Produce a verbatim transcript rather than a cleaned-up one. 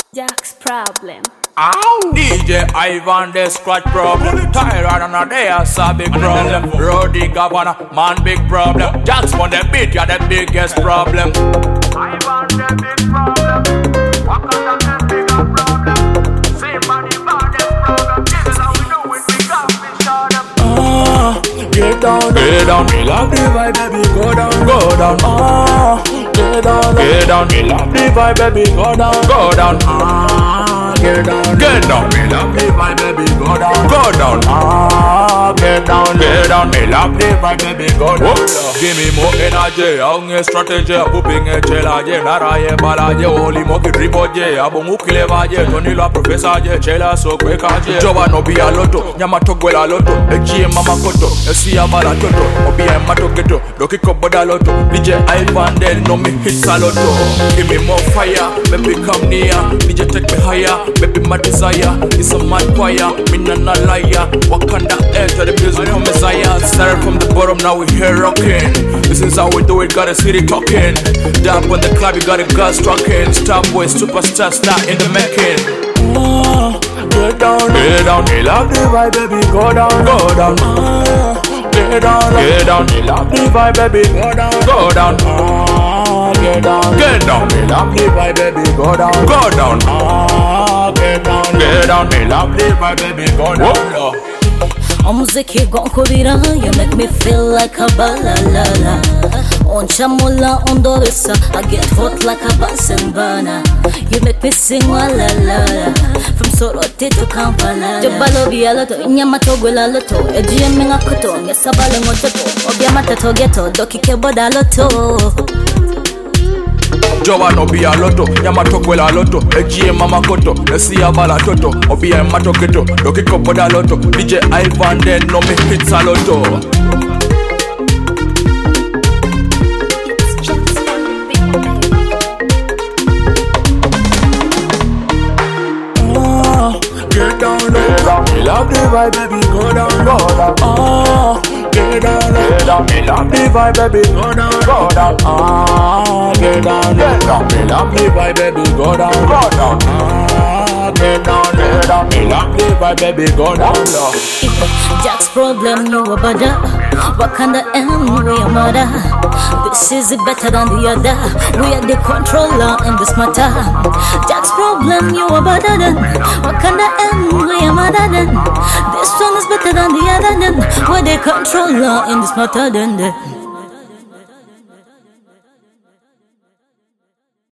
Jack's problem. Ow! D J Ivan, the scratch problem. Tyrant on a day, that's a big problem. Roddy Governor, man, big problem. Jack's on the beat, you're the biggest problem. Ivan, the big problem. Wakanda, the bigger problem. Same body, baddest problem. This is how we do it, we got me shot up. Ah, get down, get down. Me love the vibe, baby, go down, go down. Ah, get down, get down. Me love the vibe, baby, go down, go down. Ah, get down, get down. Me love the vibe, baby, go down, go down. Ah, get down, get down. Me love the vibe, baby, go down. Give me more energy, aunge strategy, pooping a chela, je naraye balaje, holy moki triboje, abongu kilevaje, Tony la professor je, chela so kwekaje. Joba no be a lotto, nyama togwela lotto, eji mama koto, esi amala toto, obi ema togeto, doki koboda lotto, D J Ivan then no me hits a lotto. Give me more fire, baby come near, D J take me higher, baby my desire, it's a mad choir, me na liar, Wakanda enter the music from Messiah, started from the bottom, now we here rocking, this is how we do it, got a city talking, down on the club, you got a girl strucking, star boy, superstar, star in the making. Oh, get down, get down, me love the vibe, baby, go down, go down. Ah, get down, get down, me love the vibe, baby, go down, go down. Ah, get down, get down, me love the vibe, baby, go down, go down. Ah, get down, get down, me love the vibe, baby, go down. Umuziki gonkurira, you make me feel like a balalala. On chamula, on dorisa, I get hot like a Bunsen burner. You make me sing la la la. From Soroti to Kampala. Jabalo bialoto, inyamatoguela loto. Ejimi ngakoto, ngesabalo ngototo. Obiamata togeto, doki keboda loto. Joba no be a lotto, nyama tokwela lotto, eji mama koto, esi abala toto, obi ema togeto, doki koboda lotto, D J Ivan then no me hits a lotto. Ah, get down, get down, me love the vibe, baby, go down, go down. Ah, get down, get down, me love the vibe, baby, go down, go down. Ah, get down, get down, me love the vibe, baby, go down, go down. Ah, get down, get down, me love the vibe, baby, go down. Jack's problem, you a bother. Wakanda and we a mother. This is it better than the other. We are the controller in this matter. Jack's problem, you a bother than. Wakanda and we a mother than. This one is better than the other than. We're the controller in this matter than.